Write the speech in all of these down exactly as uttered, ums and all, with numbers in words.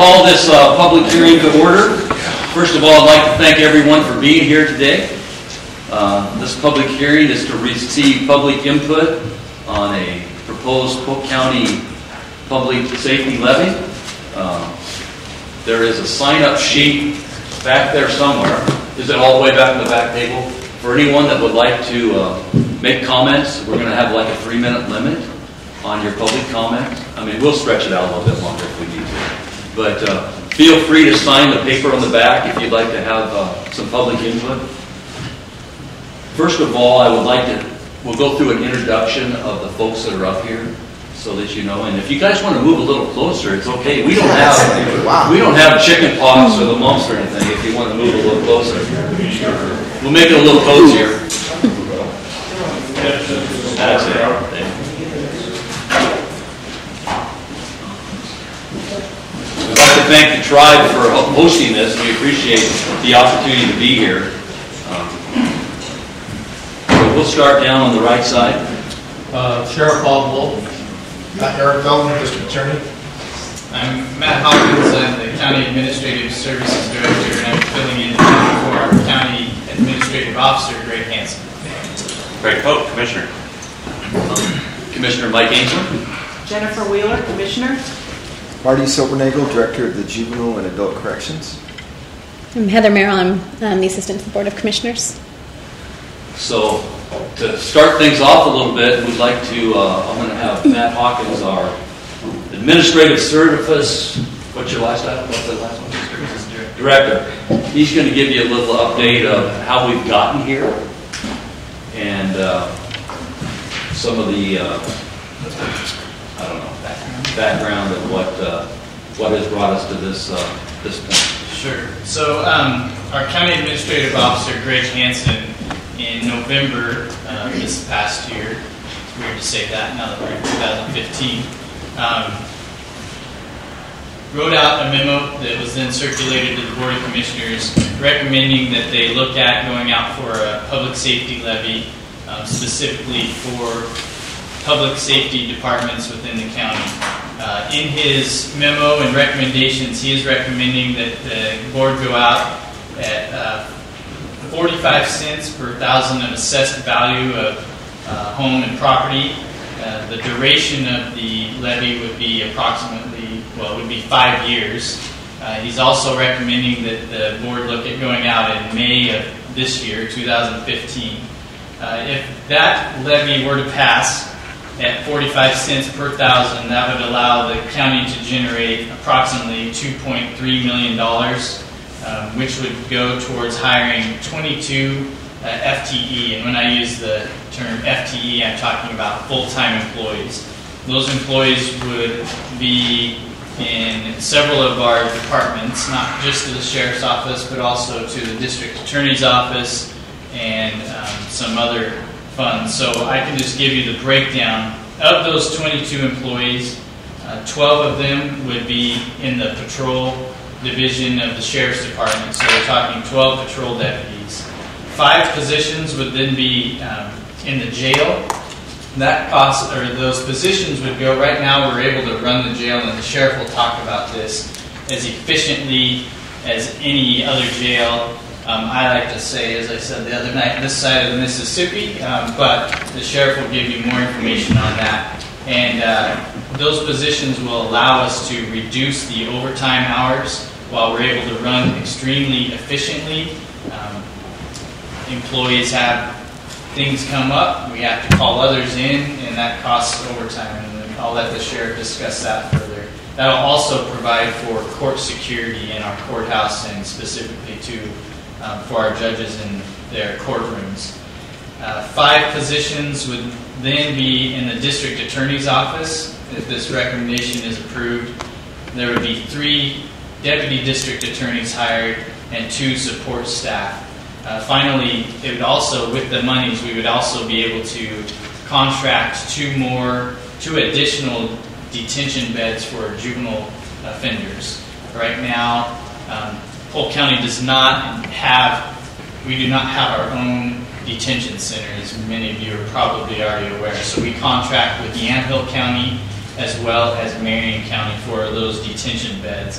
call this uh, public hearing to order. First of all, I'd like to thank everyone for being here today. Uh, this public hearing is to receive public input on a proposed Polk County public safety levy. Uh, there is a sign-up sheet back there somewhere. Is it all the way back in the back table? For anyone that would like to uh, make comments, we're going to have like a three-minute limit on your public comments. I mean, we'll stretch it out a little bit longer if we need to. But uh, feel free to sign the paper on the back if you'd like to have uh, some public input. First of all, I would like to, we'll go through an introduction of the folks that are up here so that you know. And if you guys want to move a little closer, it's okay. We don't have wow. we don't have chicken pox or the mumps or anything if you want to move a little closer. We'll make it a little cozier. That's it. I'd like to thank the tribe for hosting this. We appreciate the opportunity to be here. Um, so we'll start down on the right side. Uh, Sheriff Bob Wolf. Uh, Eric Feldman, District Attorney. I'm Matt Hawkins. I'm the County Administrative Services Director, and I'm filling in for our County Administrative Officer, Greg Hansen. Greg Pope, Commissioner. Um, Commissioner Mike Ainsworth. Jennifer Wheeler, Commissioner. Marty Silbernagel, Director of the Juvenile and Adult Corrections. I'm Heather Merrill. I'm um, the Assistant to the Board of Commissioners. So, to start things off a little bit, we'd like to, uh, I'm going to have Matt Hawkins, our Administrative Service, what's your last title? What's the last one? Director. He's going to give you a little update of how we've gotten here and uh, some of the, uh, I don't know, background of what uh, what has brought us to this uh, this point. Sure. So, um, our County Administrative Officer, Greg Hansen, in November uh, this past year, it's weird to say that now that we're in two thousand fifteen, um, wrote out a memo that was then circulated to the Board of Commissioners recommending that they look at going out for a public safety levy, um, specifically for public safety departments within the county. Uh, in his memo and recommendations, he is recommending that the board go out at uh, forty-five cents per thousand of assessed value of uh, home and property. Uh, the duration of the levy would be approximately, well, it would be five years. Uh, he's also recommending that the board look at going out in May of this year, two thousand fifteen. Uh, if that levy were to pass at forty-five cents per thousand, that would allow the county to generate approximately two point three million dollars, um, which would go towards hiring twenty-two uh, F T E. And when I use the term F T E, I'm talking about full-time employees. Those employees would be in several of our departments, not just to the Sheriff's Office, but also to the District Attorney's Office and um, some other funds. So I can just give you the breakdown of those twenty-two employees. Uh, twelve of them would be in the patrol division of the Sheriff's Department. So we're talking twelve patrol deputies. Five positions would then be um, in the jail. That cost, or those positions would go, right now we're able to run the jail, and the sheriff will talk about this, as efficiently as any other jail. Um, I like to say, as I said the other night, this side of the Mississippi, um, but the sheriff will give you more information on that. And uh, those positions will allow us to reduce the overtime hours while we're able to run extremely efficiently. Um, employees have things come up, we have to call others in, and that costs overtime. And I'll let the sheriff discuss that further. That'll also provide for court security in our courthouse and specifically to Um, for our judges in their courtrooms. Uh, five positions would then be in the District Attorney's Office. If this recommendation is approved, there would be three Deputy District Attorneys hired and two support staff. Uh, finally, it would also, with the monies, we would also be able to contract two more, two additional detention beds for juvenile offenders. Right now, um, Polk County does not have, we do not have our own detention center, as many of you are probably already aware. So we contract with Yamhill County as well as Marion County for those detention beds.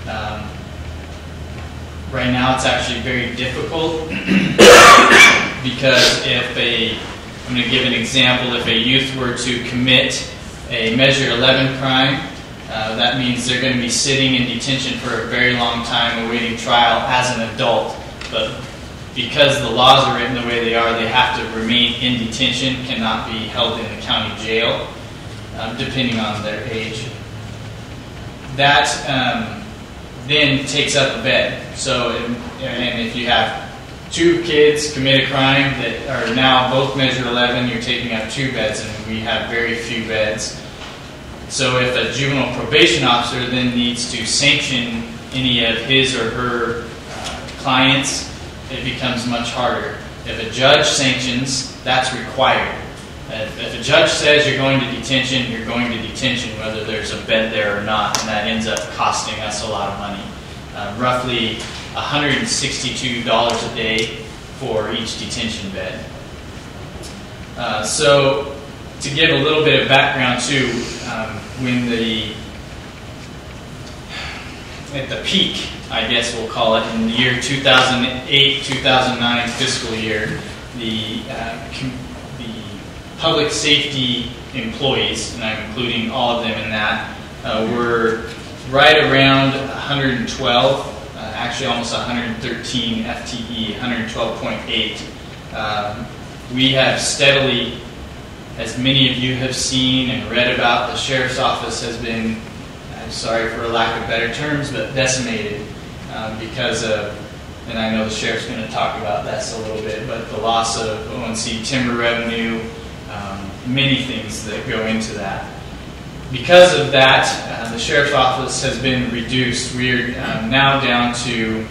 Um, right now, it's actually very difficult because if a, I'm going to give an example, if a youth were to commit a Measure eleven crime, uh, that means they're going to be sitting in detention for a very long time awaiting trial as an adult. But because the laws are written the way they are, they have to remain in detention, cannot be held in the county jail, um, depending on their age. That um, then takes up a bed. So, and if you have two kids commit a crime that are now both Measure eleven, you're taking up two beds, and we have very few beds. So if a juvenile probation officer then needs to sanction any of his or her uh, clients, it becomes much harder. If a judge sanctions, that's required. If, if a judge says you're going to detention, you're going to detention whether there's a bed there or not, and that ends up costing us a lot of money. Uh, roughly one hundred sixty-two dollars a day for each detention bed. Uh, so to give a little bit of background too, um, when the, at the peak, I guess we'll call it, in the year two thousand eight two thousand nine fiscal year, the, uh, com- the public safety employees, and I'm including all of them in that, uh, were right around one hundred twelve, uh, actually almost one hundred thirteen F T E, one hundred twelve point eight. Um, we have steadily, as many of you have seen and read about, the sheriff's office has been, I'm sorry for a lack of better terms, but decimated um, because of, and I know the sheriff's going to talk about this a little bit, but the loss of O N C timber revenue, um, many things that go into that. Because of that, uh, the sheriff's office has been reduced. We're um, now down to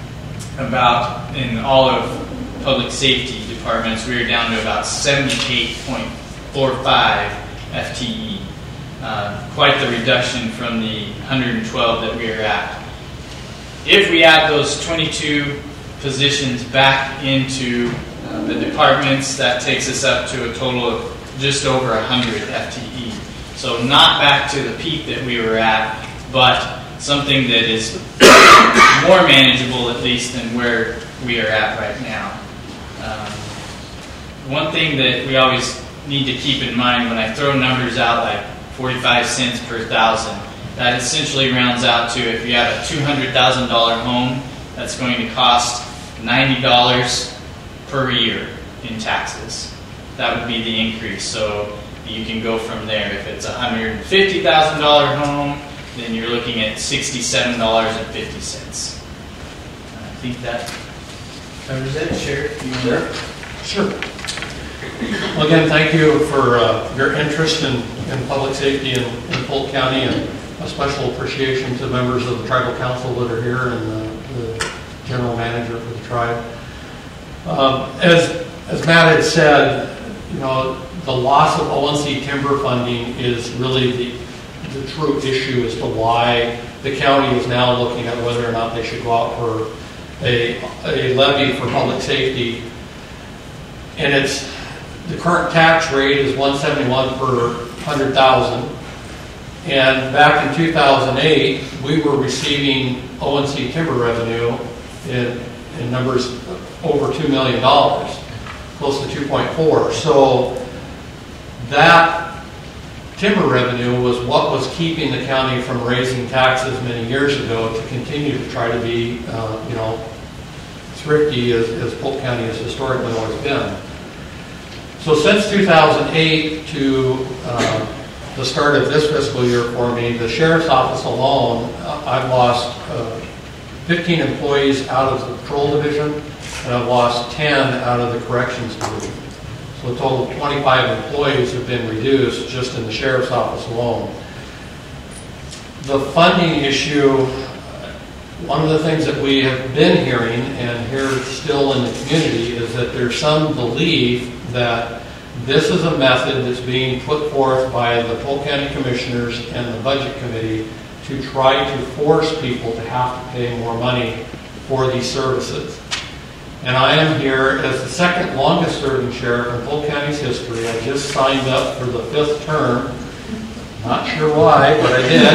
about, in all of public safety departments, we're down to about seventy-eight point four five F T E. Uh, quite the reduction from the one hundred twelve that we are at. If we add those twenty-two positions back into uh, the departments, that takes us up to a total of just over one hundred F T E. So not back to the peak that we were at, but something that is more manageable at least than where we are at right now. Um, one thing that we always need to keep in mind when I throw numbers out like forty-five cents per thousand, that essentially rounds out to, if you have a two hundred thousand dollars home, that's going to cost ninety dollars per year in taxes. That would be the increase. So you can go from there. If it's a one hundred fifty thousand dollars home, then you're looking at sixty-seven dollars and fifty cents. I think that covers it. Sheriff, you there? Sure. Well, again, thank you for uh, your interest in, in public safety in, in Polk County, and a special appreciation to members of the tribal council that are here, and the, the general manager for the tribe. Um, as as Matt had said, you know, the loss of O N C timber funding is really the, the true issue as to why the county is now looking at whether or not they should go out for a, a levy for public safety. And it's, the current tax rate is one seventy-one per one hundred thousand. And back in two thousand eight, we were receiving O N C timber revenue in, in numbers over two million dollars, close to two point four. So that timber revenue was what was keeping the county from raising taxes many years ago to continue to try to be, uh, you know, thrifty as, as Polk County has historically always been. So since two thousand eight to uh, the start of this fiscal year for me, the sheriff's office alone, uh, I've lost uh, fifteen employees out of the patrol division, and I've lost ten out of the corrections division. So a total of twenty-five employees have been reduced just in the sheriff's office alone. The funding issue, one of the things that we have been hearing and hear still in the community is that there's some belief that this is a method that's being put forth by the Polk County Commissioners and the Budget Committee to try to force people to have to pay more money for these services. And I am here as the second longest serving sheriff in Polk County's history. I just signed up for the fifth term Not sure why, but I did.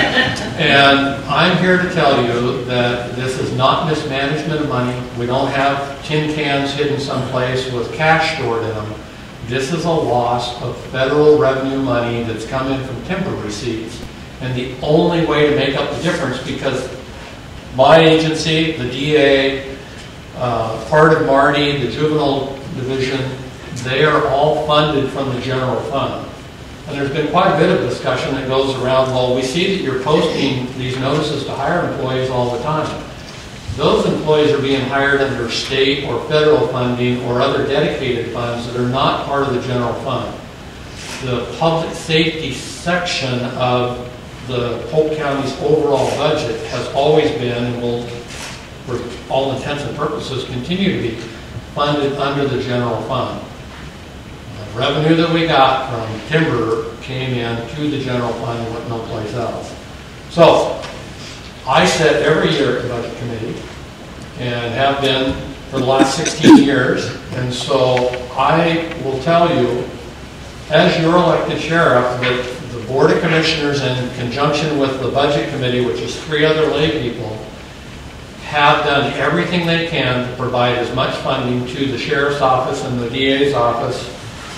And I'm here to tell you that this is not mismanagement of money. We don't have tin cans hidden someplace with cash stored in them. This is a loss of federal revenue money that's come in from timber receipts. And the only way to make up the difference, because my agency, the D A, uh, part of Marty, the juvenile division, they are all funded from the general fund. And there's been quite a bit of discussion that goes around, well, we see that you're posting these notices to hire employees all the time. Those employees are being hired under state or federal funding or other dedicated funds that are not part of the general fund. The public safety section of the Polk County's overall budget has always been, and will, for all intents and purposes, continue to be funded under the general fund. The revenue that we got from timber came in to the general fund and went no place else. So, I sit every year at the Budget Committee and have been for the last sixteen years, and so I will tell you, as your elected sheriff, that the Board of Commissioners, in conjunction with the Budget Committee, which is three other lay people, have done everything they can to provide as much funding to the Sheriff's Office and the D A's office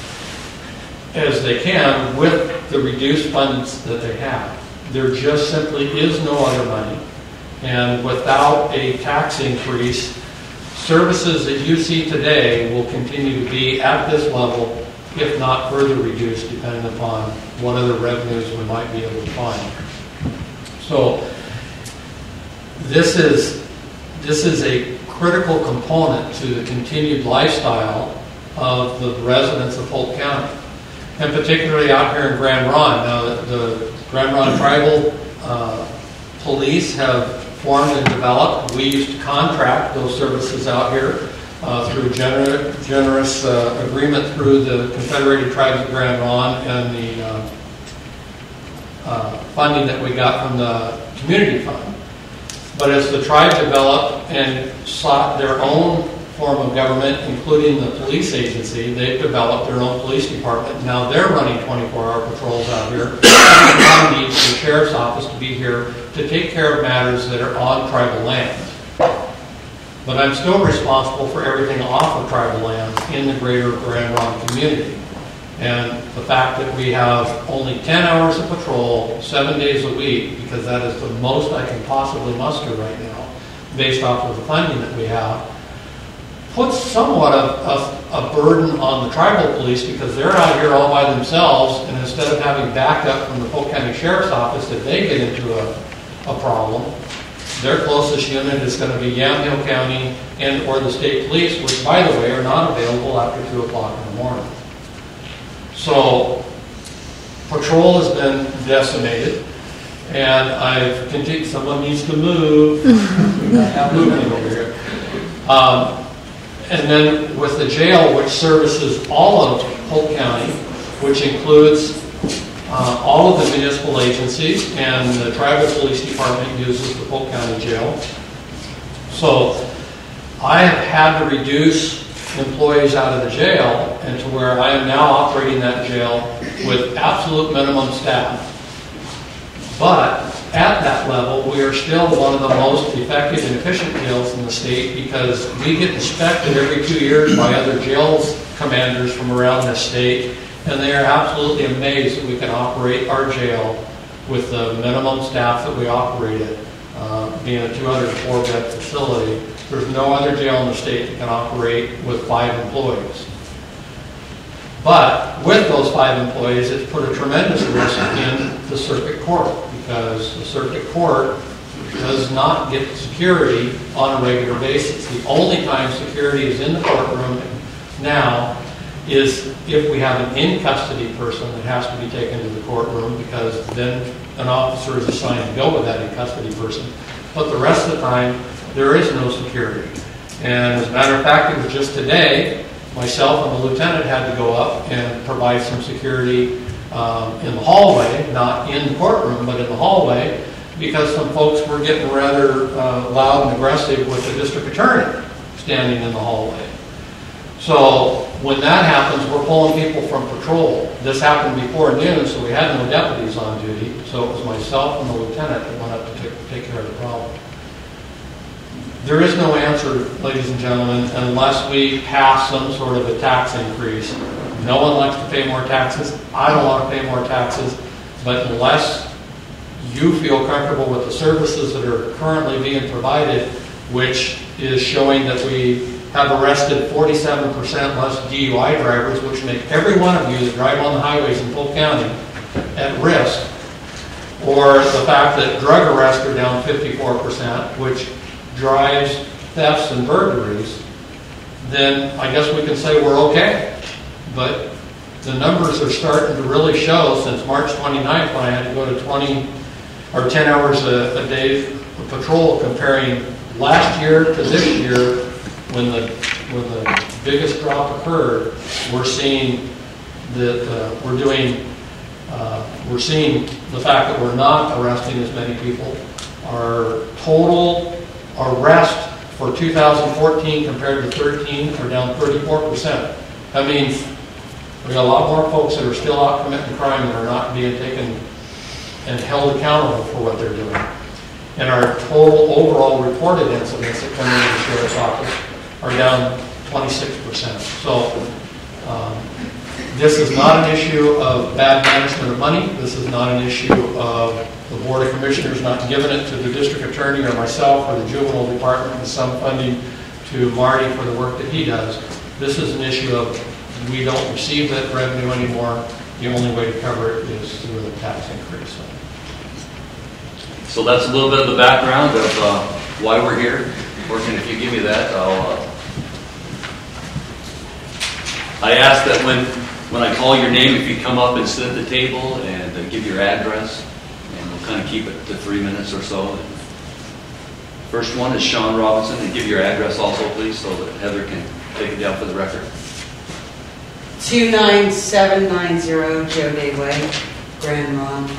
as they can with the reduced funds that they have. There just simply is no other money. And without a tax increase, services that you see today will continue to be at this level, if not further reduced, depending upon what other revenues we might be able to find. So this is this is a critical component to the continued lifestyle of the residents of Polk County, and particularly out here in Grand Ronde. Now, the, the Grand Ronde Tribal uh, Police have formed and developed. We used to contract those services out here uh, through gener generous uh, agreement through the Confederated Tribes of Grand Ronde and the uh, uh, funding that we got from the community fund. But as the tribe developed and sought their own form of government, including the police agency, they've developed their own police department. Now they're running twenty-four hour patrols out here. And we need the sheriff's office to be here to take care of matters that are on tribal lands. But I'm still responsible for everything off of tribal lands in the greater Grand Ronde community. And the fact that we have only ten hours of patrol, seven days a week, because that is the most I can possibly muster right now, based off of the funding that we have, puts somewhat of a, a burden on the tribal police, because they're out here all by themselves, and instead of having backup from the Polk County Sheriff's Office if they get into a, a problem, their closest unit is going to be Yamhill County and or the state police, which, by the way, are not available after two o'clock in the morning. So, patrol has been decimated, and I've continued. Someone needs to move. I'm moving over here. Um, and then with the jail, which services all of Polk County, which includes uh, all of the municipal agencies, and the tribal police department uses the Polk County jail. So, I have had to reduce employees out of the jail, and to where I am now operating that jail with absolute minimum staff. But at that level, we are still one of the most effective and efficient jails in the state, because we get inspected every two years by other jails commanders from around the state, and they are absolutely amazed that we can operate our jail with the minimum staff that we operate it, uh, being a two hundred four bed facility. There's no other jail in the state that can operate with five employees. But with those five employees, it's put a tremendous risk in the circuit court, because the circuit court does not get security on a regular basis. The only time security is in the courtroom now is if we have an in-custody person that has to be taken to the courtroom, because then an officer is assigned to go with that in-custody person. But the rest of the time, there is no security. And as a matter of fact, it was just today, myself and the lieutenant had to go up and provide some security um, in the hallway, not in the courtroom, but in the hallway, because some folks were getting rather uh, loud and aggressive with the district attorney standing in the hallway. So when that happens, we're pulling people from patrol. This happened before noon, so we had no deputies on duty. So it was myself and the lieutenant that went up to take, take care of the problem. There is no answer, ladies and gentlemen, unless we pass some sort of a tax increase. No one likes to pay more taxes. I don't want to pay more taxes. But unless you feel comfortable with the services that are currently being provided, which is showing that we have arrested forty-seven percent less D U I drivers, which make every one of you that drive on the highways in Polk County at risk, or the fact that drug arrests are down fifty-four percent, which drives thefts and burglaries, then I guess we can say we're okay. But the numbers are starting to really show since March twenty-ninth, when I had to go to twenty or ten hours a, a day of patrol, comparing last year to this year, when the when the biggest drop occurred. We're seeing that uh, we're doing uh, we're seeing the fact that we're not arresting as many people. Our total arrest for two thousand fourteen compared to thirteen are down thirty-four percent. That means we got a lot more folks that are still out committing crime that are not being taken and held accountable for what they're doing. And our total overall reported incidents that come into the sheriff's office are down twenty-six percent. So um, this is not an issue of bad management of money. This is not an issue of the Board of Commissioners not giving it to the district attorney or myself or the juvenile department and some funding to Marty for the work that he does. This is an issue of we don't receive that revenue anymore. The only way to cover it is through the tax increase. So that's a little bit of the background of uh, why we're here. Morgan, if you give me that, I'll. Uh, I ask that when when I call your name, if you come up and sit at the table and uh, give your address, and we'll kind of keep it to three minutes or so. First one is Sean Robinson, and give your address also, please, so that Heather can take it down for the record. two nine seven nine zero Joe Day Way, Grand Ron.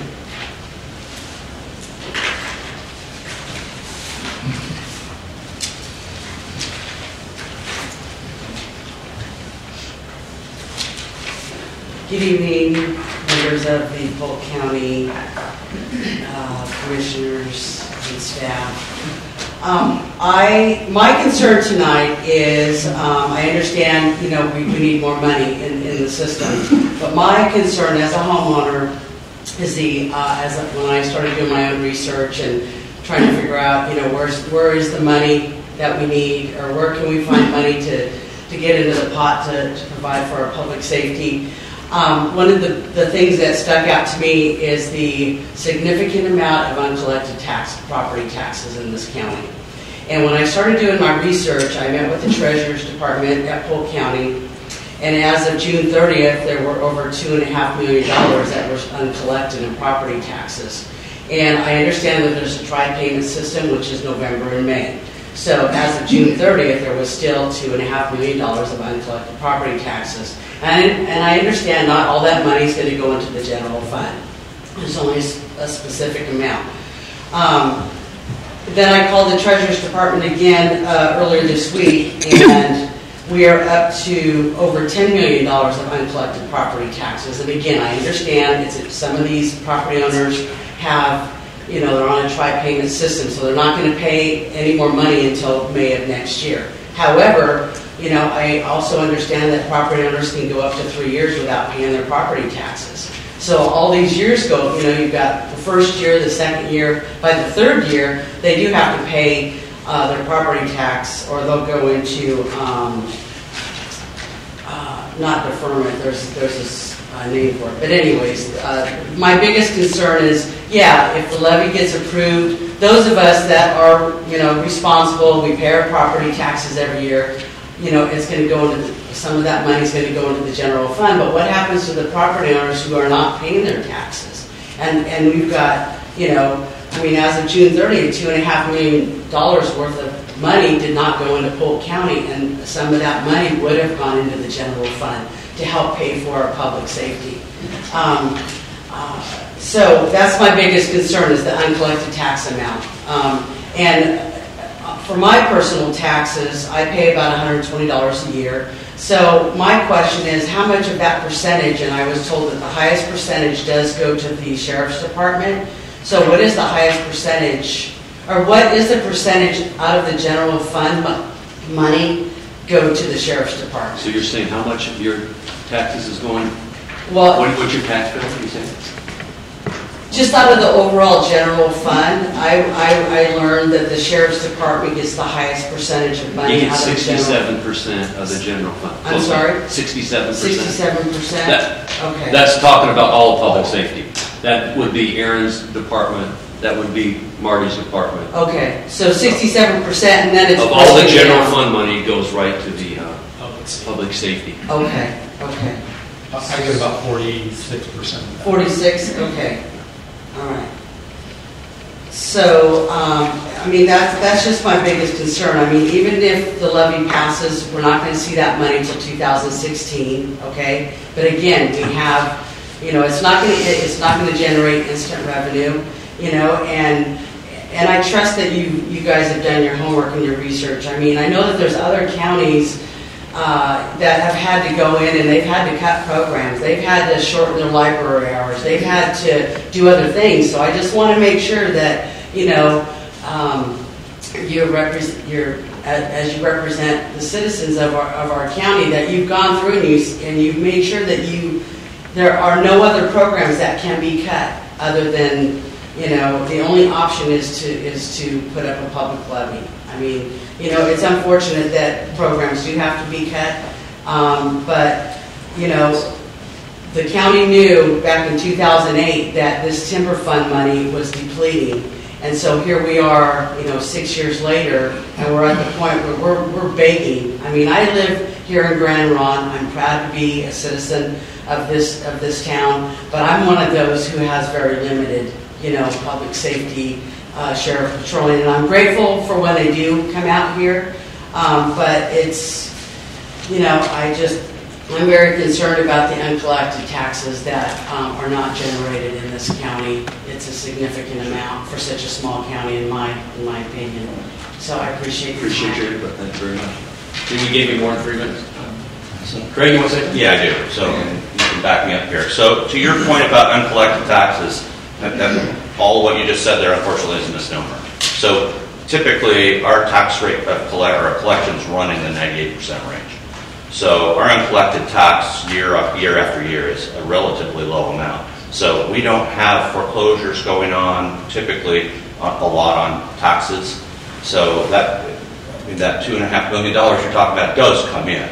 Good evening, members of the Polk County uh, commissioners and staff. Um, I my concern tonight is um, I understand you know we, we need more money in, in the system, but my concern as a homeowner is the uh, as a, when I started doing my own research and trying to figure out you know where's where is the money that we need, or where can we find money to to get into the pot to, to provide for our public safety. Um, one of the, the things that stuck out to me is the significant amount of uncollected tax, property taxes in this county. And when I started doing my research, I met with the Treasurer's Department at Polk County, and as of June thirtieth, there were over two and a half million dollars that was uncollected in property taxes. And I understand that there's a tri-payment system, which is November and May. So as of June thirtieth, there was still two and a half million dollars of uncollected property taxes. And, and I understand not all that money is going to go into the general fund. There's only a specific amount. Um, then I called the Treasurer's Department again uh, earlier this week, and we are up to over ten million dollars of uncollected property taxes. And again, I understand it's, some of these property owners have, you know, they're on a tri-payment system, so they're not going to pay any more money until May of next year. However, you know, I also understand that property owners can go up to three years without paying their property taxes. So all these years go, you know, you've got the first year, the second year. By the third year, they do have to pay uh, their property tax, or they'll go into um, uh, not deferment. There's there's this uh, name for it. But anyways, uh, my biggest concern is, yeah, if the levy gets approved, those of us that are, you know, responsible, we pay our property taxes every year. You know, it's going to go into the, some of that money is going to go into the general fund. But what happens to the property owners who are not paying their taxes? And and we've got, you know, I mean, as of June thirtieth, two and a half million dollars worth of money did not go into Polk County, and some of that money would have gone into the general fund to help pay for our public safety. Um, uh, so that's my biggest concern, is the uncollected tax amount. Um, and for my personal taxes, I pay about one hundred twenty dollars a year. So my question is, how much of that percentage, and I was told that the highest percentage does go to the sheriff's department. So what is the highest percentage, or what is the percentage out of the general fund mo- money go to the sheriff's department? So you're saying how much of your taxes is going, Well, what, what's your tax bill, you saying? just out of the overall general fund, I, I, I learned that the sheriff's department gets the highest percentage of You money get out of the general. sixty-seven percent of the general fund. I'm sorry? Sixty-seven percent. Sixty-seven percent? That, Okay. that's talking about all of public safety. That would be Aaron's department, that would be Marty's department. Okay, so sixty-seven percent, and then it's. Of all the broken general down. fund money goes right to the uh, Public safety. public safety. Okay, okay. I get about forty-six percent of that. Forty-six, okay, all right. So, um, I mean, that's, that's just my biggest concern. I mean, even if the levy passes, we're not gonna see that money until two thousand sixteen, okay? But again, we have, you know, it's not gonna, it's not gonna generate instant revenue, you know, and, and I trust that you, you guys have done your homework and your research. I mean, I know that there's other counties uh, that have had to go in and they've had to cut programs. They've had to shorten their library hours. They've had to do other things. So I just want to make sure that, you know, um, you represent, you're, as, as you represent the citizens of our, of our county, that you've gone through and, you, and you've made sure that you, there are no other programs that can be cut other than, you know, the only option is to, is to put up a public levy. I mean, you know, it's unfortunate that programs do have to be cut, um, but, you know, the county knew back in two thousand eight that this timber fund money was depleting. And so here we are, you know, six years later, and we're at the point where we're, we're begging. I mean, I live here in Grand Ron. I'm proud to be a citizen of this, of this town, but I'm one of those who has very limited, you know, public safety, uh, sheriff patrolling, and I'm grateful for when they do come out here, um, but it's, you know, I just, I'm very concerned about the uncollected taxes that um, are not generated in this county. It's a significant amount for such a small county, in my, in my opinion. So I appreciate your Appreciate time. your input, thank you very much. I think we gave you more than three minutes. Craig, you want to say? Yeah, I do. So you can back me up here. So to your point about uncollected taxes, that, that, all what you just said there unfortunately is a misnomer. So typically our tax rate of collect, or collections run in the ninety-eight percent range. So our uncollected tax year after year after year is a relatively low amount. So we don't have foreclosures going on typically a lot on taxes. So that I mean, that two and a half million dollars you're talking about does come in.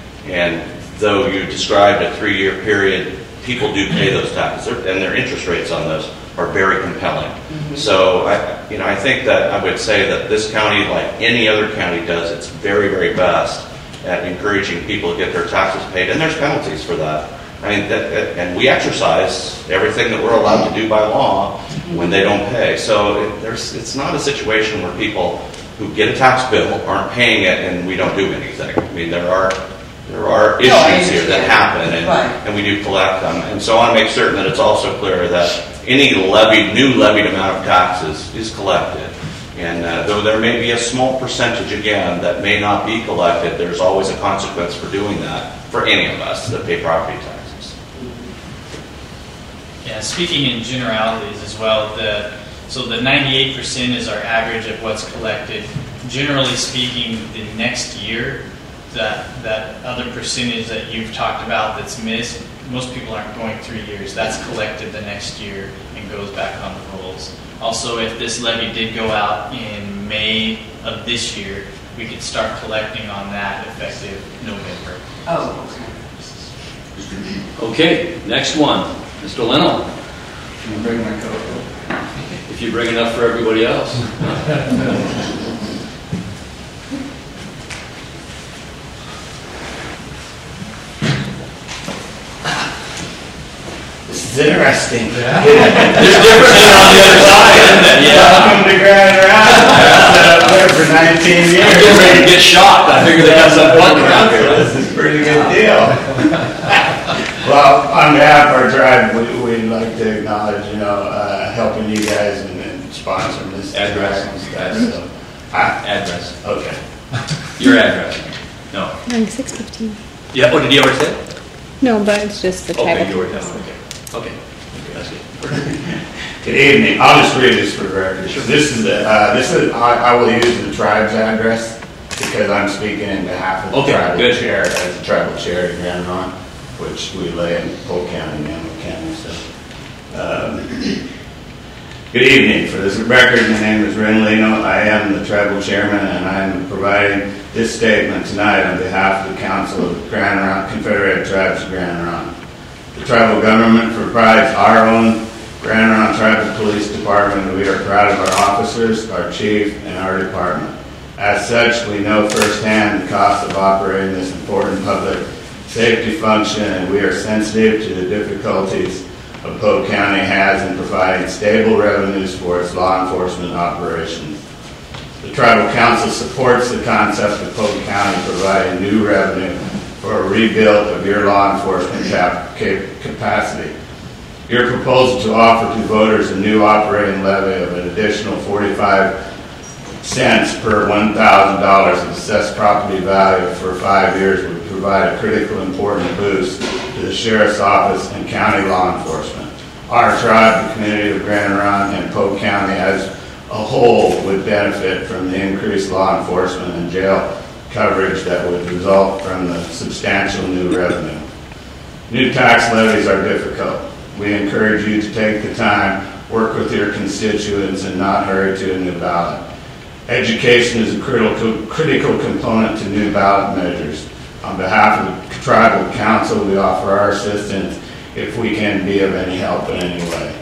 And though you described a three-year period, people do pay those taxes, and their interest rates on those are very compelling. Mm-hmm. So I, you know, I think that I would say that this county, like any other county, does its very, very best at encouraging people to get their taxes paid, and there's penalties for that. I mean, that, that, and we exercise everything that we're allowed to do by law when they don't pay. So it, there's, it's not a situation where people who get a tax bill aren't paying it and we don't do anything. I mean, there are there are issues No, I here that understand. happen, and, Right. and we do collect them. And so I want to make certain that it's also clear that any levied, new levied amount of taxes is collected. And uh, though there may be a small percentage, again, that may not be collected, there's always a consequence for doing that for any of us that pay property taxes. Yeah, speaking in generalities as well, the so the ninety-eight percent is our average of what's collected. Generally speaking, the next year, that that other percentage that you've talked about that's missed, most people aren't going three years. That's collected the next year and goes back on the rolls. Also, if this levy did go out in May of this year, we could start collecting on that effective November. Oh, okay. Okay, next one, Mister Leno. Can you bring my coat? If you bring enough for everybody else. This is interesting. There's different than on the other side, isn't it? Yeah. Welcome to Grand Rapids. I've been up there for nineteen I'm years. getting ready to get shocked. I figured they got some fun around here. This is a pretty good deal. Well, on behalf of our tribe, we, we'd like to acknowledge, you know, uh, helping you guys and, and sponsoring this. Address. and stuff. So, ah, Address. okay. Your address. No. ninety-six fifteen. Yeah, oh, did he ever say it? No, but it's just the tribal. Okay, you were done, okay. Okay, okay, that's good. Good evening. I'll just read this for the record. This is the, uh, this is, I, I will use the tribe's address because I'm speaking in behalf of the Okay, tribal good. chair, as the tribal chair of Grand Ron, which we lay in Polk County, Manawha County, so. Um, Good evening. For this record, my name is Ren Leno. I am the tribal chairman, and I am providing this statement tonight on behalf of the Council of Grand Ron, Confederated Tribes of Grand Ron. The tribal government provides our own Grand Ron Tribal Police Department, and we are proud of our officers, our chief, and our department. As such, we know firsthand the cost of operating this important public safety function, and we are sensitive to the difficulties of Polk County has in providing stable revenues for its law enforcement operations. The Tribal Council supports the concept of Polk County providing new revenue for a rebuild of your law enforcement cap- cap- capacity. Your proposal to offer to voters a new operating levy of an additional forty-five cents per one thousand dollars of assessed property value for five years would provide a critical important boost to the Sheriff's Office and county law enforcement. Our tribe, the community of Grand Ron, and Polk County as a whole would benefit from the increased law enforcement and jail coverage that would result from the substantial new revenue. New tax levies are difficult. We encourage you to take the time, work with your constituents, and not hurry to a new ballot. Education is a critical, critical component to new ballot measures. On behalf of the Tribal Council, we offer our assistance if we can be of any help in any way.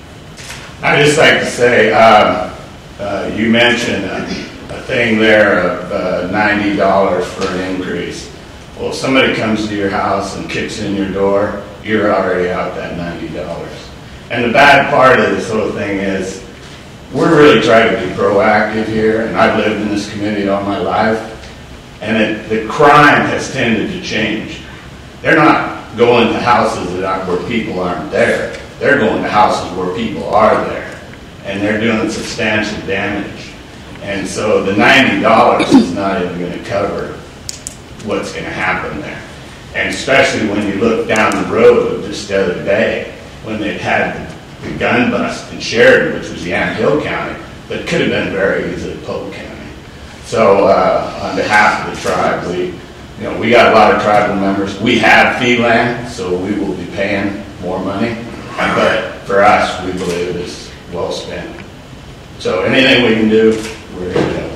I'd just like to say, um, uh, you mentioned a, a thing there of uh, ninety dollars for an increase. Well, if somebody comes to your house and kicks in your door, you're already out that ninety dollars. And the bad part of this whole thing is we're really trying to be proactive here, and I've lived in this community all my life, and it, the crime has tended to change. They're not going to houses that aren't, where people aren't there. They're going to houses where people are there, and they're doing substantial damage. And so the ninety dollars is not even going to cover what's going to happen there. And especially when you look down the road just the other day, when they had the, the gun bust in Sheridan, which was Yamhill County, but could have been very easily Polk County. So uh, on behalf of the tribe, we, you know, we got a lot of tribal members. We have fee land, so we will be paying more money. But for us, we believe it is well spent. So anything we can do, we're here to help.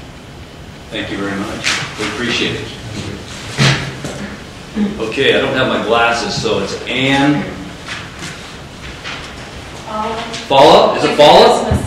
Thank you very much. We appreciate it. Okay, I don't have my glasses, so it's Ann. Follow? Is it follow? I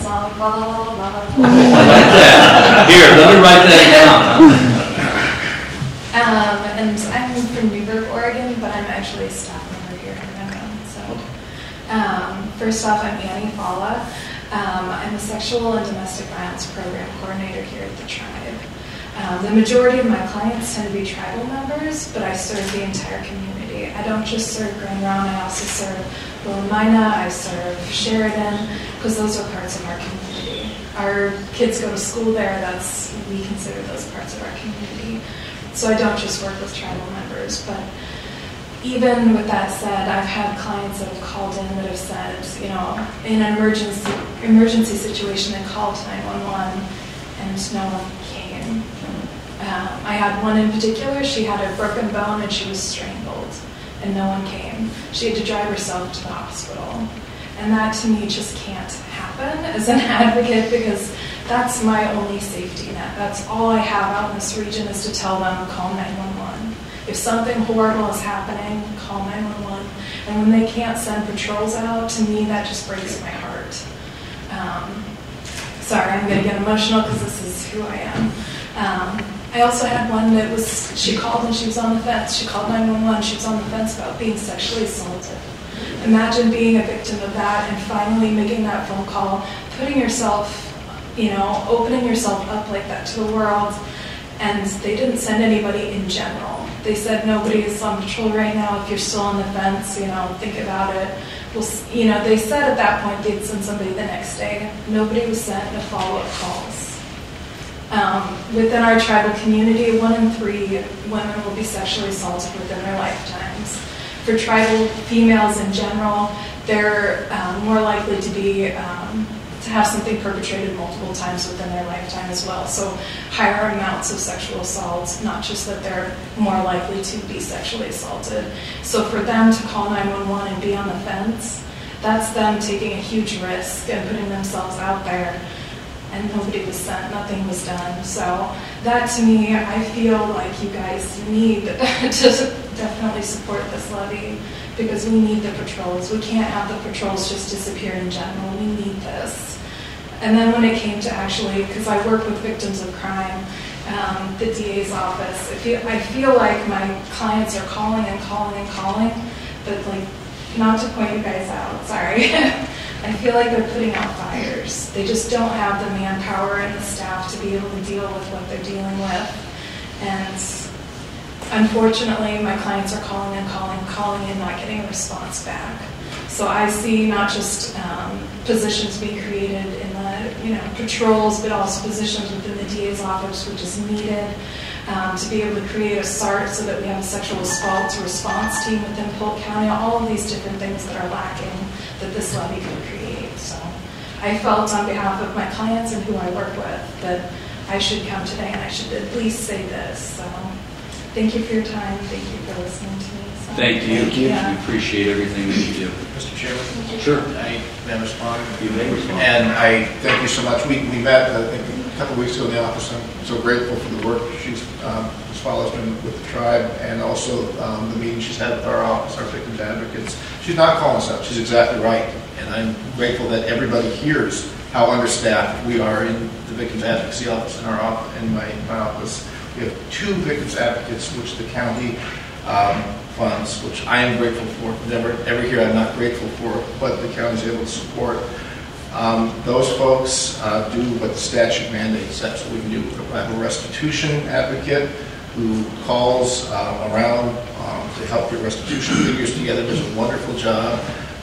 like that. Here, let me write that down. Um, and I'm from Newburgh, Oregon, but I'm actually a staff member here in Memphis. So, um, first off, I'm Annie Falla. Um, I'm a sexual and domestic violence program coordinator here at the tribe. Um, the majority of my clients tend to be tribal members, but I serve the entire community. I don't just serve Grand Ron, I also serve Willamina, I serve Sheridan, because those are parts of our community. Our kids go to school there, that's, we consider those parts of our community. So I don't just work with tribal members, but even with that said, I've had clients that have called in that have said, you know, in an emergency emergency situation, they called nine one one and no one came. Um, I had one in particular, she had a broken bone and she was strangled and no one came. She had to drive herself to the hospital. And that to me just can't happen as an advocate, because that's my only safety net. That's all I have out in this region is to tell them, call nine one one. If something horrible is happening, call nine one one. And when they can't send patrols out, to me that just breaks my heart. Um, sorry, I'm going to get emotional because this is who I am. Um, I also had one that was, she called and she was on the fence. She called nine one one, she was on the fence about being sexually assaulted. Imagine being a victim of that and finally making that phone call, putting yourself, you know, opening yourself up like that to the world. And they didn't send anybody in general. They said nobody is on patrol right now. If you're still on the fence, you know, think about it. Well, you know, they said at that point they'd send somebody the next day. Nobody was sent, no follow-up calls. Um, within our tribal community, one in three women will be sexually assaulted within their lifetimes. For tribal females in general, they're um, more likely to be um, to have something perpetrated multiple times within their lifetime as well. So higher amounts of sexual assault, not just that they're more likely to be sexually assaulted. So for them to call nine one one and be on the fence, that's them taking a huge risk and putting themselves out there, and nobody was sent, nothing was done. So that, to me, I feel like you guys need to definitely support this levy, because we need the patrols. We can't have the patrols just disappear in general. We need this. And then when it came to actually, because I work with victims of crime, um, the D A's office, I feel, I feel like my clients are calling and calling and calling, but like, not to point you guys out, sorry. I feel like they're putting out fires. They just don't have the manpower and the staff to be able to deal with what they're dealing with. And unfortunately, my clients are calling and calling and calling and not getting a response back. So I see not just um, positions being created in the you know patrols, but also positions within the D A's office, which is needed um, to be able to create a S A R T so that we have a sexual assault response team within Polk County. All of these different things that are lacking that this levy could create. So I felt on behalf of my clients and who I work with that I should come today and I should at least say this. So thank you for your time. Thank you for listening to me. So, Thank you. Thank you. We appreciate everything that you do. Mister Chairman? Sure. I may respond. You may respond. And I thank you so much. We, we met, I think, a couple of weeks ago in the office. I'm so grateful for the work she's, um, Miz Fala's been with the tribe, and also um, the meeting she's had with our office, our victims advocates. She's not calling us out. She's exactly right. And I'm grateful that everybody hears how understaffed we are in the victims advocacy office in our office, in my, my office. We have two victims advocates, which the county um, funds, which I am grateful for. Never, every year I'm not grateful for what the county is able to support. Um, those folks uh, do what the statute mandates. That's what we can do. I have a restitution advocate who calls uh, around um, to help get restitution figures together. Does a wonderful job,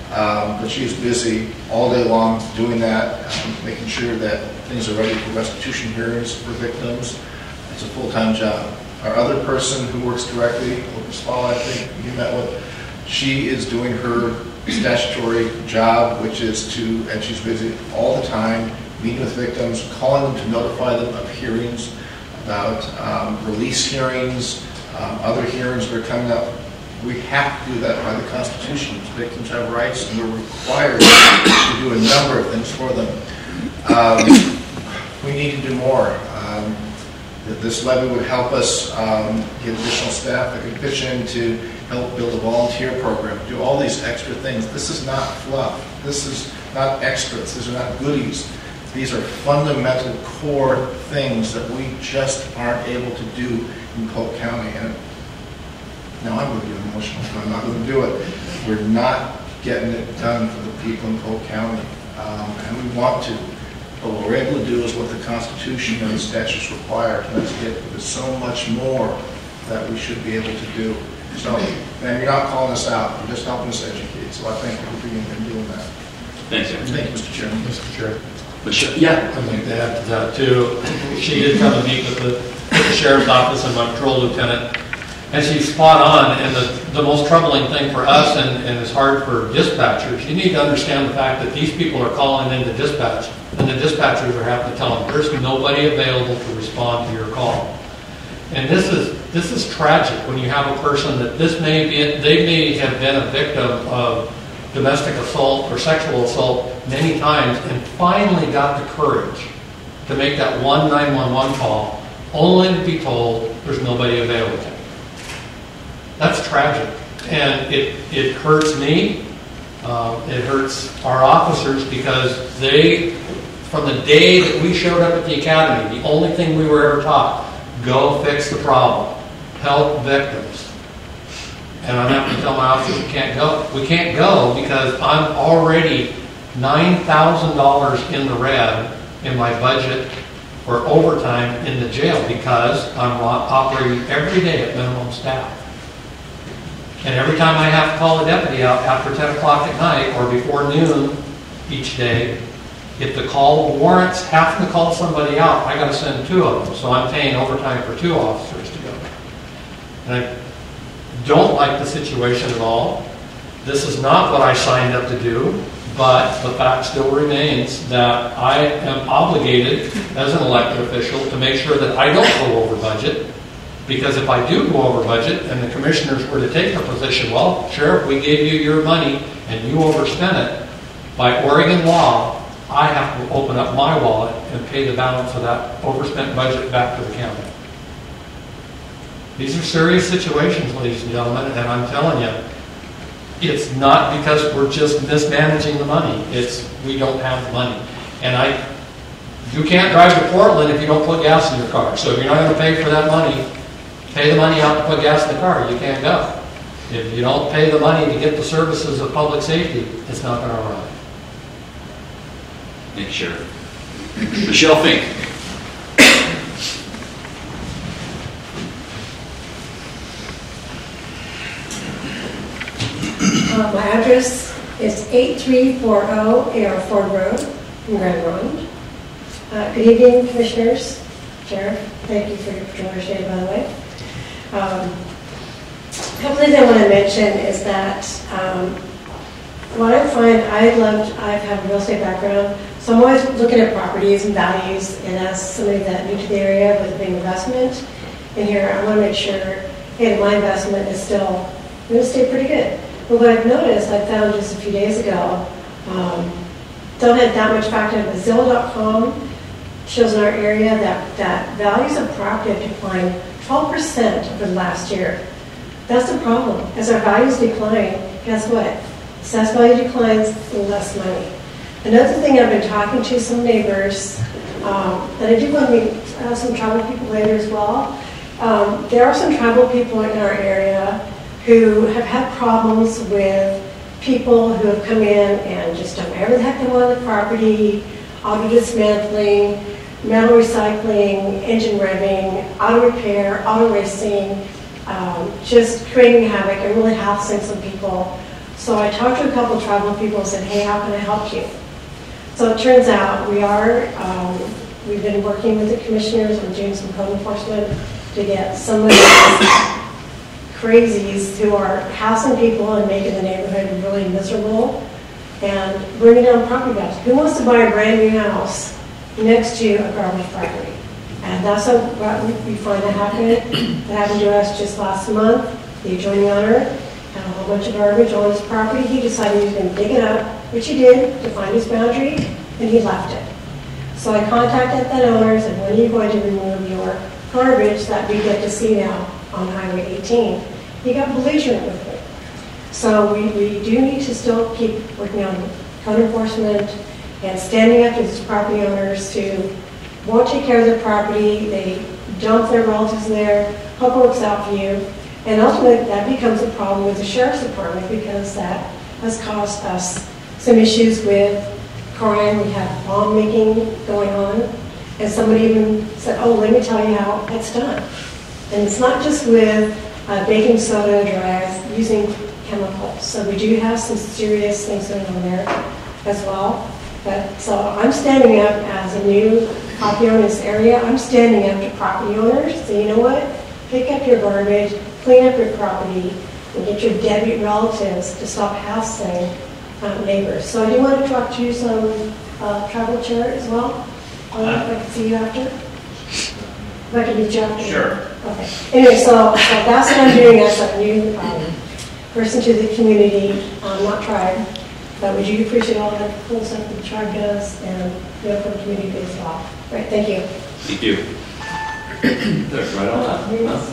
um, but she's busy all day long doing that, um, making sure that things are ready for restitution hearings for victims. It's a full-time job. Our other person who works directly, Miz Fala, I think you met with, she is doing her statutory job, which is to, and she's busy all the time, meeting with victims, calling them to notify them of hearings, about um, release hearings, um, other hearings that are coming up. We have to do that by the Constitution. Victims have rights, and we're required to do a number of things for them. Um, we need to do more. Um, This levy would help us um, get additional staff that could pitch in to help build a volunteer program, do all these extra things. This is not fluff. This is not extras. These are not goodies. These are fundamental core things that we just aren't able to do in Polk County. And now I'm going to get emotional, but I'm not going to do it. We're not getting it done for the people in Polk County, um, and we want to. But what we're able to do is what the Constitution and the statutes require, and that's it. There's so much more that we should be able to do. So, man, you're not calling us out. You're just helping us educate. So I thank you for being here and doing that. Thanks, sir. Thank you, Mister Chairman. Mister Chair. Michelle, yeah. I'd like to add to that too. She did come and meet with the, with the sheriff's office and my patrol lieutenant, and she's spot on. And the, the most troubling thing for us, and, and it's hard for dispatchers, you need to understand the fact that these people are calling into dispatch, and the dispatchers are having to tell them there's nobody available to respond to your call. And this is this is tragic when you have a person that this may be, they may have been a victim of domestic assault or sexual assault many times, and finally got the courage to make that one nine one one call, only to be told there's nobody available. That's tragic, and it, it hurts me. Uh, it hurts our officers, because they, from the day that we showed up at the academy, the only thing we were ever taught, go fix the problem, help victims. And I have to tell my officers we can't go. We can't go because I'm already nine thousand dollars in the red in my budget for overtime in the jail, because I'm operating every day at minimum staff. And every time I have to call a deputy out after ten o'clock at night or before noon each day, If the call warrants having to call somebody out, I gotta send two of them, so I'm paying overtime for two officers to go. And I don't like the situation at all. This is not what I signed up to do, but the fact still remains that I am obligated as an elected official to make sure that I don't go over budget. Because if I do go over budget and the commissioners were to take the position, well, Sheriff, we gave you your money and you overspent it, by Oregon law, I have to open up my wallet and pay the balance of that overspent budget back to the county. These are serious situations, ladies and gentlemen, and I'm telling you, it's not because we're just mismanaging the money. It's we don't have the money. And I, you can't drive to Portland if you don't put gas in your car. So if you're not going to pay for that money, pay the money out to put gas in the car. You can't go. If you don't pay the money to get the services of public safety, it's not going to run. Thank you, Sheriff. Michelle Fink. Uh, my address is eight three four zero A R Ford Road in Grand Ronde. Uh, good evening, Commissioners, Sheriff. Thank you for your patroller's day, by the way. Um, a couple things I want to mention is that um, what I find, I loved, I've had a real estate background, so I'm always looking at properties and values, and as somebody that new to the area with a big investment in here, I want to make sure, hey, my investment is still going to stay pretty good. But what I've noticed, I found just a few days ago, um, don't have that much factor, but Zillow dot com shows in our area that, that values of property have declined twelve percent over the last year. That's the problem. As our values decline, guess what? Assessed value declines, less money. Another thing, I've been talking to some neighbors, um, and I do want to meet uh, some tribal people later as well. Um, there are some tribal people in our area who have had problems with people who have come in and just done whatever the heck they want on the property, auto dismantling, metal recycling, engine revving, auto repair, auto racing, um, just creating havoc and really hassling some people. So I talked to a couple of tribal people and said, hey, how can I help you? So it turns out we are, um, we've been working with the commissioners and doing some code enforcement to get some of the crazies who are hassling people and making the neighborhood really miserable and bringing down property values. Who wants to buy a brand new house next to a garbage property? And that's what we find that happening. That happened to us just last month. The adjoining owner had a whole bunch of garbage on his property. He decided he was going to dig it up, which he did to find his boundary, and he left it. So I contacted that owner and said, when are you going to remove your garbage that we get to see now on Highway eighteen? He got belligerent with me. So we, we do need to still keep working on code enforcement and standing up to these property owners who won't take care of their property. They dump their relatives there, hope it works out for you. And ultimately that becomes a problem with the Sheriff's Department because that has caused us some issues with crime. We have bomb making going on. And somebody even said, oh, let me tell you how it's done. And it's not just with uh, baking soda dryers using chemicals. So we do have some serious things going on there as well. But so I'm standing up as a new property owner in this area. I'm standing up to property owners. So you know what? Pick up your garbage, clean up your property, and get your deadbeat relatives to stop hassling uh, neighbors. So I do want to talk to you some uh, tribal chair as well. Uh, if I can see you after. If I can meet you after. Sure. Okay. Anyway, so, so that's what I'm doing as a new um, person to the community, um, not tribe. But we do appreciate all the cool stuff that the tribe does and you know, for the community as well. Right, thank you. Thank you. That's right on time. Huh?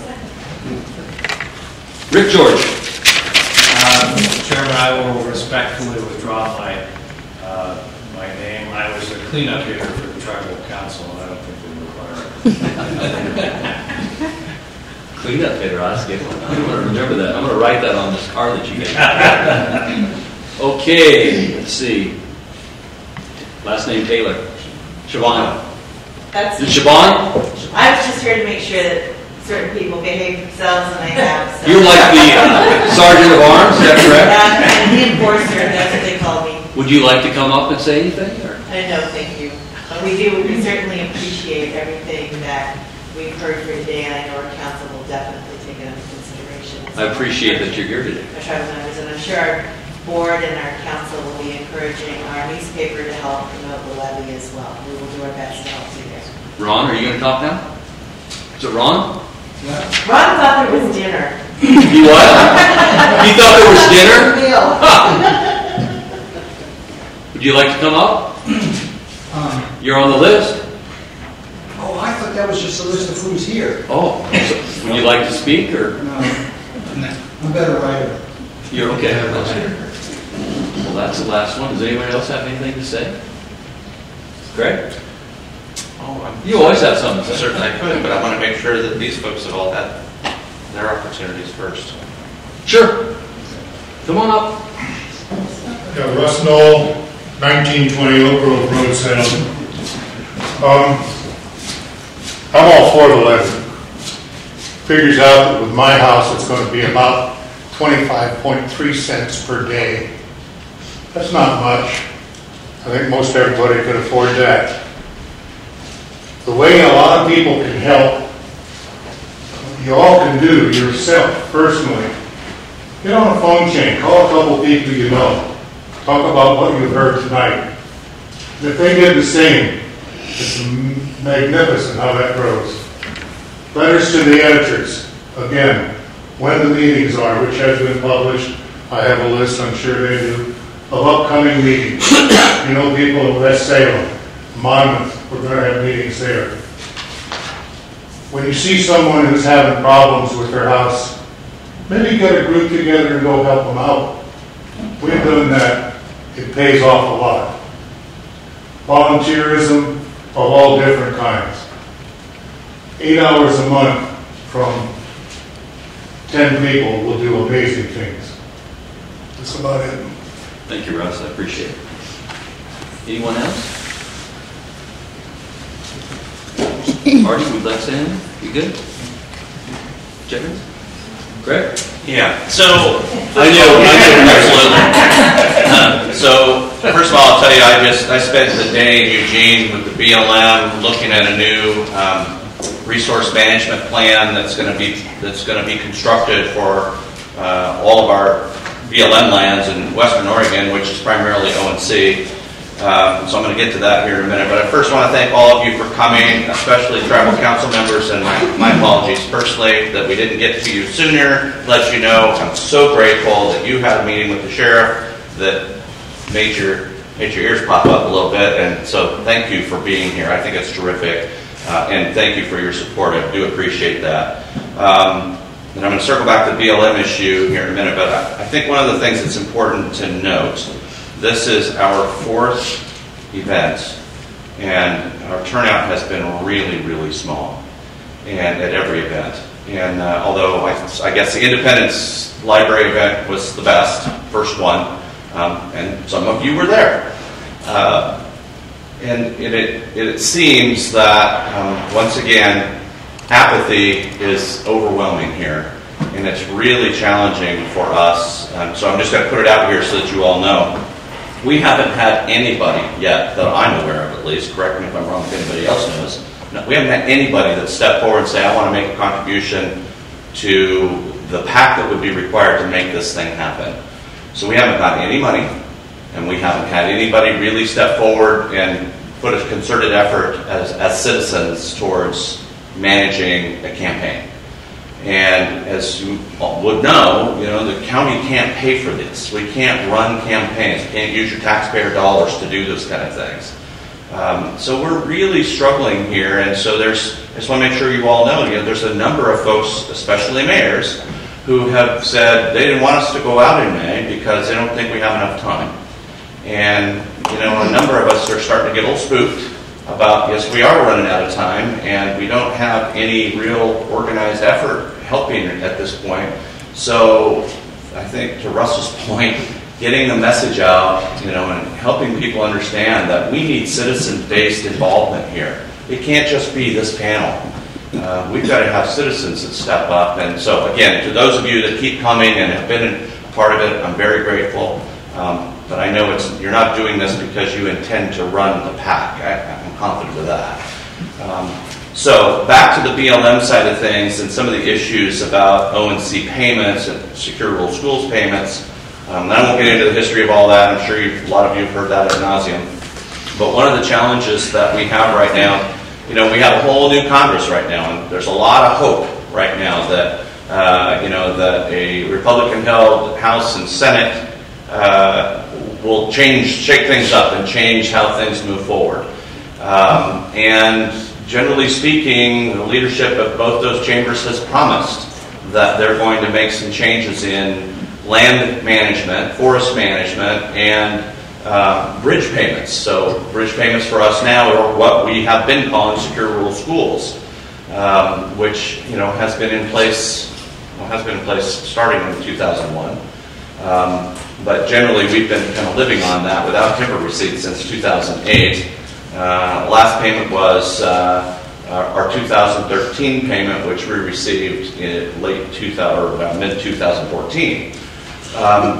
Rick George. Uh, Mister Chairman, I will respectfully withdraw my uh, my name. I was a cleanup hitter for the tribal council, and I don't think they require it. Cleanup hitter, that's a good one. I'm going to remember that. I'm going to write that on this card that you gave me. Okay, let's see. Last name Taylor. Siobhan. That's. Is it Siobhan? I was just here to make sure that certain people behave themselves, and I have. So. You're like the uh, sergeant of arms, is that correct? Yeah, I'm the enforcer. That's what they call me. Would you like to come up and say anything? Or? I And no, thank you. But we do, we certainly appreciate everything that we've heard for today, and I know our council will definitely take it into consideration. I appreciate that you're here today. Our tribal members, and I'm sure our board and our council will be encouraging our newspaper to help promote the levy as well. We will do our best to help you there. Ron, are you going to talk now? Is it Ron? Ron thought there was dinner. You what? You thought there was dinner? Would you like to come up? Um, You're on the list. oh, I thought that was just a list of who's here. Oh, so would you like to speak, or? No, I'm a better writer. You're okay. Well, that's the last one. Does anyone else have anything to say? Greg? Oh, I'm, You always have something to say. certainly I could, but I want to make sure that these folks have all had their opportunities first. Sure. Come on up. Yeah, Russ Knoll, nineteen twenty Oak Grove Road, Salem. Um, I'm all for the levy. Figures out that with my house it's going to be about twenty-five point three cents per day. That's not much. I think most everybody could afford that. The way a lot of people can help, you all can do yourself personally. Get on a phone chain, call a couple people you know. Talk about what you've heard tonight. And if they did the same, it's magnificent how that grows. Letters to the editors, again, when the meetings are, which has been published. I have a list, I'm sure they do, of upcoming meetings. You know, people in West Salem, Monmouth, we're going to have meetings there. When you see someone who's having problems with their house, maybe get a group together and go help them out. We've done that. It pays off a lot. Volunteerism of all different kinds. Eight hours a month from ten people will do amazing things. That's about it. Thank you, Russ. I appreciate it. Anyone else? Marty, would you like to say anything? You good? Chickens? Greg? Yeah. So I knew. I knew. Absolutely. Uh, so first of all, I'll tell you, I just I spent the day in Eugene with the B L M looking at a new um, resource management plan that's going to be that's going to be constructed for uh, all of our B L M lands in Western Oregon, which is primarily O and C. Um, so I'm going to get to that here in a minute. But I first want to thank all of you for coming, especially tribal council members, and my, my apologies personally that we didn't get to you sooner. Let you know I'm so grateful that you had a meeting with the sheriff that made your, made your ears pop up a little bit. And so thank you for being here. I think it's terrific. Uh, and thank you for your support. I do appreciate that. Um, and I'm going to circle back to the B L M issue here in a minute. But I, I think one of the things that's important to note, this is our fourth event, and our turnout has been really, really small, and at every event. And uh, although I, I guess the Independence Library event was the best, first one, um, and some of you were there. Uh, and it, it, it seems that, um, once again, apathy is overwhelming here, and it's really challenging for us. Um, so I'm just going to put it out here so that you all know. We haven't had anybody yet, that I'm aware of at least, correct me if I'm wrong if anybody else knows, no, we haven't had anybody that stepped forward and say, I want to make a contribution to the PAC that would be required to make this thing happen. So we haven't gotten any money, and we haven't had anybody really step forward and put a concerted effort as, as citizens towards managing a campaign. And as you would know, you know, the county can't pay for this. We can't run campaigns. You can't use your taxpayer dollars to do those kind of things. Um, so we're really struggling here. And so there's, I just want to make sure you all know, you know, there's a number of folks, especially mayors, who have said they didn't want us to go out in May because they don't think we have enough time. And, you know, a number of us are starting to get a little spooked about, yes, we are running out of time, and we don't have any real organized effort helping at this point. So I think to Russell's point, getting the message out, you know, and helping people understand that we need citizen-based involvement here. It can't just be this panel. Uh, we've got to have citizens that step up. And so, again, to those of you that keep coming and have been a part of it, I'm very grateful. Um, but I know it's you're not doing this because you intend to run the PAC. I, I'm confident of that. Um, so back to the B L M side of things and some of the issues about O and C payments and secure rural schools payments. Um, I won't get into the history of all that. I'm sure you've, a lot of you have heard that ad nauseum. But one of the challenges that we have right now, you know, we have a whole new Congress right now, and there's a lot of hope right now that, uh, you know, that a Republican-held House and Senate uh, will change, shake things up and change how things move forward. Um, and generally speaking, the leadership of both those chambers has promised that they're going to make some changes in land management, forest management, and uh, bridge payments. So bridge payments for us now are what we have been calling secure rural schools, um, which you know has been in place, well, has been in place starting in two thousand one. Um, but generally, we've been kind of living on that without timber receipts since two thousand eight. Uh, last payment was uh, our two thousand thirteen payment, which we received in late two thousand or uh, mid twenty fourteen. Um,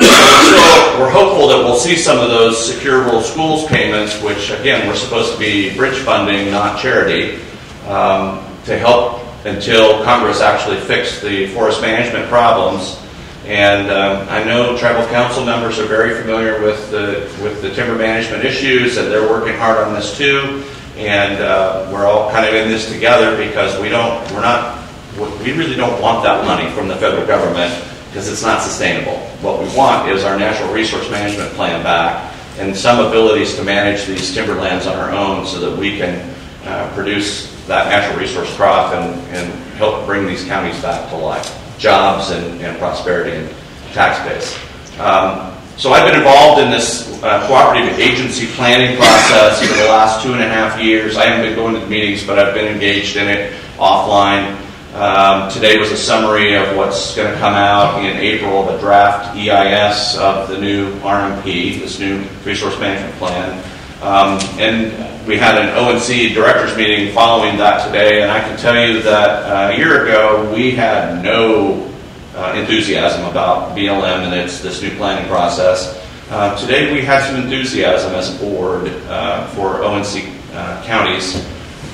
so we're hopeful that we'll see some of those secure rural schools payments, which again we're supposed to be bridge funding, not charity, um, to help until Congress actually fixed the forest management problems. And um, I know tribal council members are very familiar with the with the timber management issues, and they're working hard on this too. And uh, we're all kind of in this together because we don't, we're not, we really don't want that money from the federal government because it's not sustainable. What we want is our natural resource management plan back and some abilities to manage these timberlands on our own so that we can uh, produce that natural resource crop and, and help bring these counties back to life, jobs and, and prosperity and tax base. Um, so I've been involved in this uh, cooperative agency planning process for the last two and a half years. I haven't been going to the meetings, but I've been engaged in it offline. Um, today was a summary of what's going to come out in April, the draft E I S of the new R M P, this new resource management plan. Um, and we had an O and C directors meeting following that today, and I can tell you that uh, a year ago we had no uh, enthusiasm about B L M and its this new planning process. Uh, today we had some enthusiasm as a board uh, for O and C uh, counties,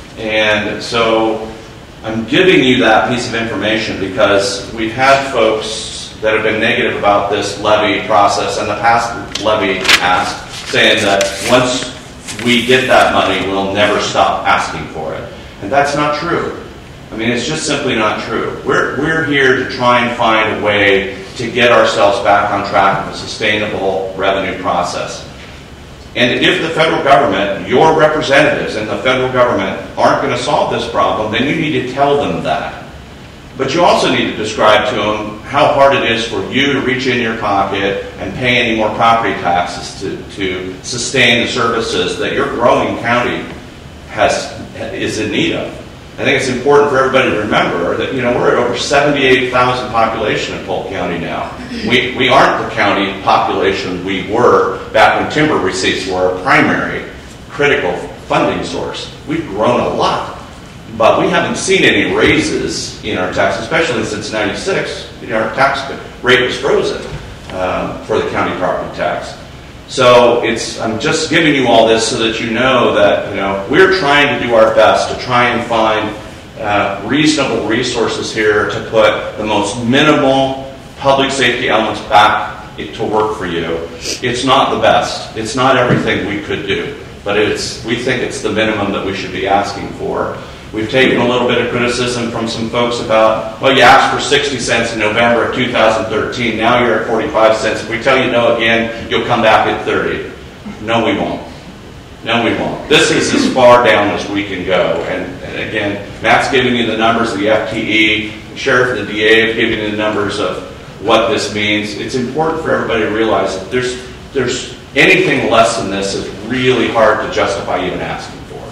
and so I'm giving you that piece of information because we've had folks that have been negative about this levy process and the past levy ask, saying that once we get that money, we'll never stop asking for it. And that's not true. I mean, it's just simply not true. We're, we're here to try and find a way to get ourselves back on track with a sustainable revenue process. And if the federal government, your representatives in the federal government, aren't going to solve this problem, then you need to tell them that. But you also need to describe to them how hard it is for you to reach in your pocket and pay any more property taxes to, to sustain the services that your growing county has is in need of. I think it's important for everybody to remember that, you know, we're at over seventy-eight thousand population in Polk County now. We, we aren't the county population we were back when timber receipts were a primary critical funding source. We've grown a lot, but we haven't seen any raises in our tax, especially since ninety-six. You know, our tax rate was frozen um, for the county property tax. So it's, I'm just giving you all this so that you know that, you know, we're trying to do our best to try and find uh, reasonable resources here to put the most minimal public safety elements back to work for you. It's not the best. It's not everything we could do, but it's, we think it's the minimum that we should be asking for. We've taken a little bit of criticism from some folks about, well, you asked for sixty cents in November of two thousand thirteen. Now you're at forty-five cents. If we tell you no again, you'll come back at thirty. No, we won't. No, we won't. This is as far down as we can go. And, and again, Matt's giving you the numbers of the F T E. The sheriff and the D A have given you the numbers of what this means. It's important for everybody to realize that there's, there's anything less than this is really hard to justify even asking for.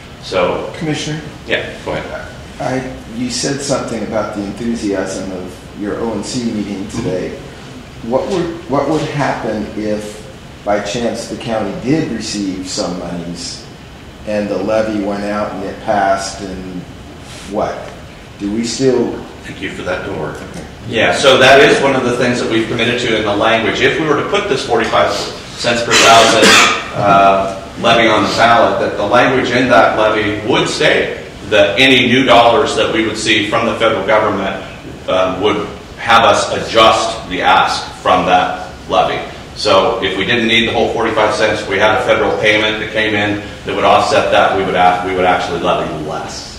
So, Commissioner? Yeah, go ahead. I, you said something about the enthusiasm of your O and C meeting today. What would, what would happen if, by chance, the county did receive some monies and the levy went out and it passed, and what? Do we still... Thank you for that door. Okay. Yeah, so that is one of the things that we've committed to in the language. If we were to put this forty-five cents per thousand uh, levy on the ballot, that the language in that levy would state that any new dollars that we would see from the federal government um, would have us adjust the ask from that levy. So if we didn't need the whole forty-five cents, we had a federal payment that came in that would offset that, we would ask, we would actually levy less.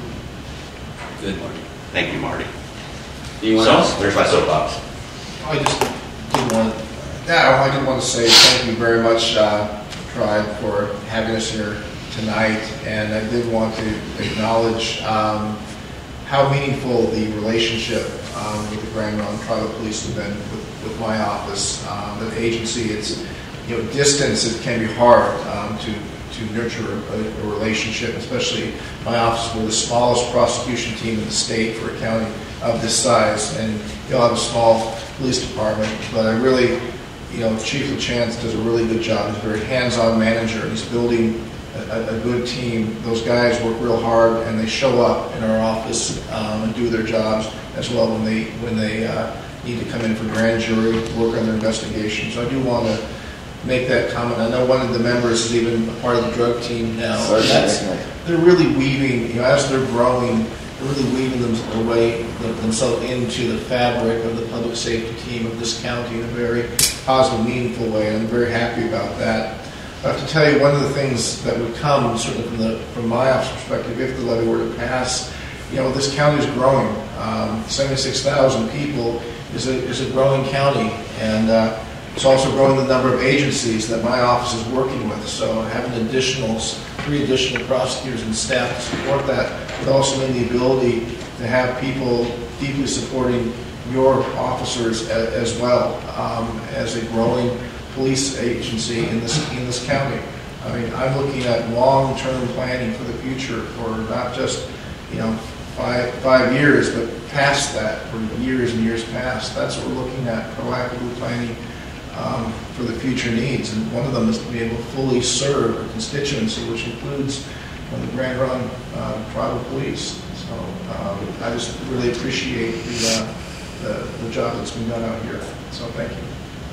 Good, Marty. Thank you, Marty. Anyone so, else? There's my soapbox. I just did want, yeah, I did want to say thank you very much, uh, Tribe, for having us here tonight, and I did want to acknowledge um, how meaningful the relationship um, with the Grand Ronde Tribal Police have been with, with my office. Um, the agency, it's, you know, distance, it can be hard um, to to nurture a, a relationship, especially my office. We're the smallest prosecution team in the state for a county of this size, and you'll have a small police department, but I really, you know, Chief LaChance does a really good job. He's a very hands-on manager. He's building a, a good team. Those guys work real hard, and they show up in our office um, and do their jobs as well when they when they uh, need to come in for grand jury, work on their investigations. So I do want to make that comment. I know one of the members is even a part of the drug team now. Sorry, That's, they're really weaving, you know, as they're growing, they're really weaving them, their way, themselves into the fabric of the public safety team of this county in a very positive, meaningful way, and I'm very happy about that. I have to tell you, one of the things that would come, certainly from the from my office perspective, if the levy were to pass, you know, this county is growing. Um, seventy-six thousand people is a is a growing county, and uh, it's also growing the number of agencies that my office is working with. So having additional, three additional prosecutors and staff to support that, but also in the ability to have people deeply supporting your officers a, as well um, as a growing police agency in this in this county. I mean, I'm looking at long-term planning for the future, for not just, you know, five five years, but past that, for years and years past. That's what we're looking at, proactively planning um, for the future needs. And one of them is to be able to fully serve a constituency, which includes you know, the Grand Ronde uh, Tribal Police. So um, I just really appreciate the, uh, the the job that's been done out here. So thank you.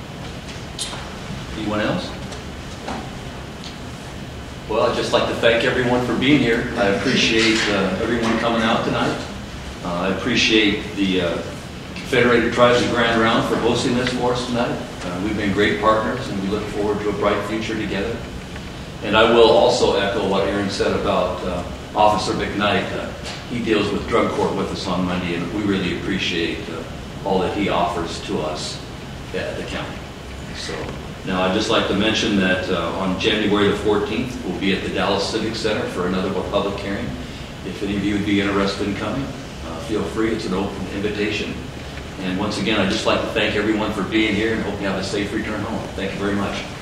Anyone else? Well, I'd just like to thank everyone for being here. I appreciate uh, everyone coming out tonight. Uh, I appreciate the uh, Confederated Tribes of Grand Ronde for hosting this for us tonight. Uh, we've been great partners, and we look forward to a bright future together. And I will also echo what Aaron said about uh, Officer McKnight. Uh, he deals with drug court with us on Monday, and we really appreciate uh, all that he offers to us at the county. So. Now, I'd just like to mention that uh, on January the fourteenth, we'll be at the Dallas Civic Center for another public hearing. If any of you would be interested in coming, uh, feel free. It's an open invitation. And once again, I'd just like to thank everyone for being here and hope you have a safe return home. Thank you very much.